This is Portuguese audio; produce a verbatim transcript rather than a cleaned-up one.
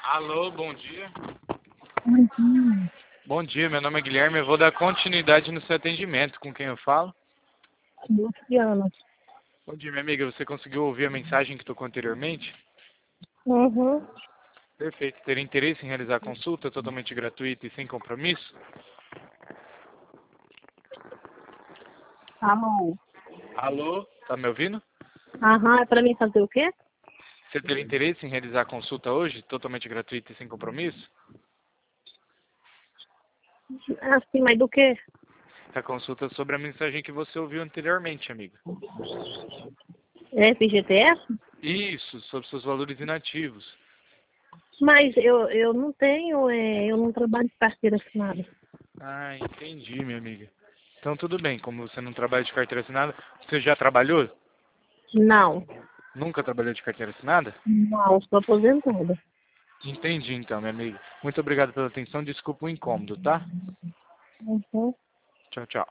Alô, bom dia. Bom dia. Bom dia, meu nome é Guilherme. Eu vou dar continuidade no seu atendimento. Com quem eu falo? Luciana. Bom dia, minha amiga. Você conseguiu ouvir a mensagem que tocou anteriormente? Uhum. Perfeito. Teria interesse em realizar a consulta totalmente gratuita e sem compromisso? Alô. Alô? Tá me ouvindo? Aham, é pra mim fazer o quê? Você teria interesse em realizar a consulta hoje, totalmente gratuita e sem compromisso? Assim, mas do quê? A consulta é sobre a mensagem que você ouviu anteriormente, amiga. É F G T S? Isso, sobre seus valores inativos. Mas eu, eu não tenho, é, eu não trabalho de carteira assinada. Ah, entendi, minha amiga. Então tudo bem, como você não trabalha de carteira assinada, você já trabalhou? Não. Nunca trabalhou de carteira assinada? Não, sou aposentada. Entendi então, minha amiga. Muito obrigado pela atenção, desculpa o incômodo, tá? Uhum. Tchau, tchau.